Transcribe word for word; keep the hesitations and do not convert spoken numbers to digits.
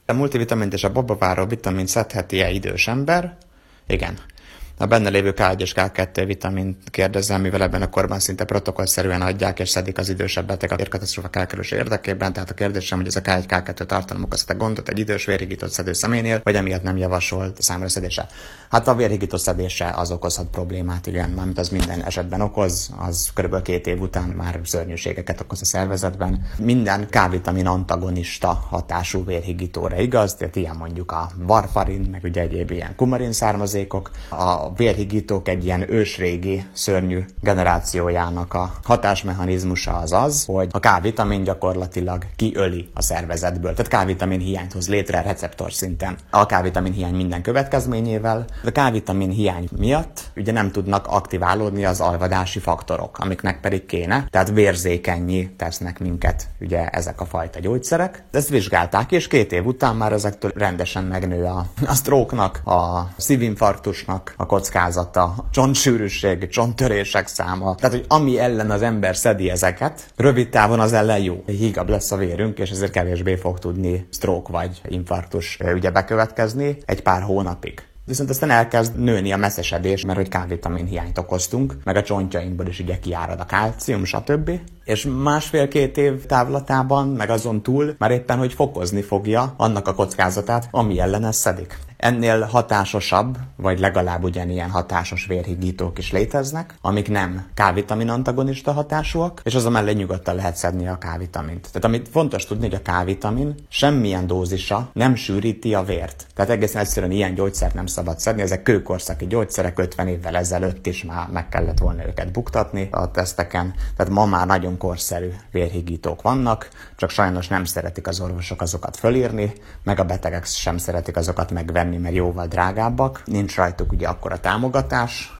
A multivitamint és a babaváró vitamint szedheti-e idős ember? Igen. A benne lévő ká egy és ká kettő vitamint kérdezem, mivel ebben a korban szinte protokollszerűen adják és szedik az idősebb betegek vérkatasztrófák elkerülése érdekében, tehát a kérdésem, hogy ez a ká egy ká kettő tartalom okozhat-e gondot egy idős vérhigított szedő személynél, vagy emiatt nem javasolt számra szedése. Hát a vérhigított szedése az okozhat problémát, igen, mármint az minden esetben okoz, az kb. Két év után már szörnyűségeket okoz a szervezetben. Minden K-vitamin antagonista hatású vérhigítóra igaz, tehát ilyen mondjuk a varfarin, meg ugye egyéb ilyen kumarin származékok. A A vérhigítók egy ilyen ősrégi, szörnyű generációjának a hatásmechanizmusa az az, hogy a K-vitamin gyakorlatilag kiöli a szervezetből. Tehát K-vitamin hiányt hoz létre receptor szinten. A K-vitamin hiány minden következményével. A K-vitamin hiány miatt ugye nem tudnak aktiválódni az alvadási faktorok, amiknek pedig kéne. Tehát vérzékennyé tesznek minket ugye ezek a fajta gyógyszerek. De ezt vizsgálták, és két év után már ezektől rendesen megnő a, a stroke-nak, a szívinfarktusnak a kockázata, csontsűrűség, csonttörések száma. Tehát, hogy ami ellen az ember szedi ezeket, rövid távon az ellen jó. Hígabb lesz a vérünk, és ezért kevésbé fog tudni stroke vagy infarktus ugye bekövetkezni egy pár hónapig. Viszont aztán elkezd nőni a messzesedés, mert hogy K-vitamin hiányt okoztunk, meg a csontjainkból is ugye kiárad a kálcium, stb. És másfél-két év távlatában, meg azon túl már éppen, hogy fokozni fogja annak a kockázatát, ami ellen ezt szedik. Ennél hatásosabb, vagy legalább ugyanilyen hatásos vérhigítók is léteznek, amik nem K-vitamin antagonista hatásúak, és az a mellé nyugodtan lehet szedni a K-vitamint. Tehát amit fontos tudni, hogy a K-vitamin semmilyen dózisa nem sűríti a vért. Tehát egészen egyszerűen ilyen gyógyszert nem szabad szedni, ezek kőkorszaki gyógyszerek, ötven évvel ezelőtt is már meg kellett volna őket buktatni a teszteken. Tehát ma már nagyon korszerű vérhigítók vannak, csak sajnos nem szeretik az orvosok azokat fölírni, meg a betegek sem szeretik azokat megvenni, mert jóval drágábbak. Nincs rajtuk ugye akkora támogatás,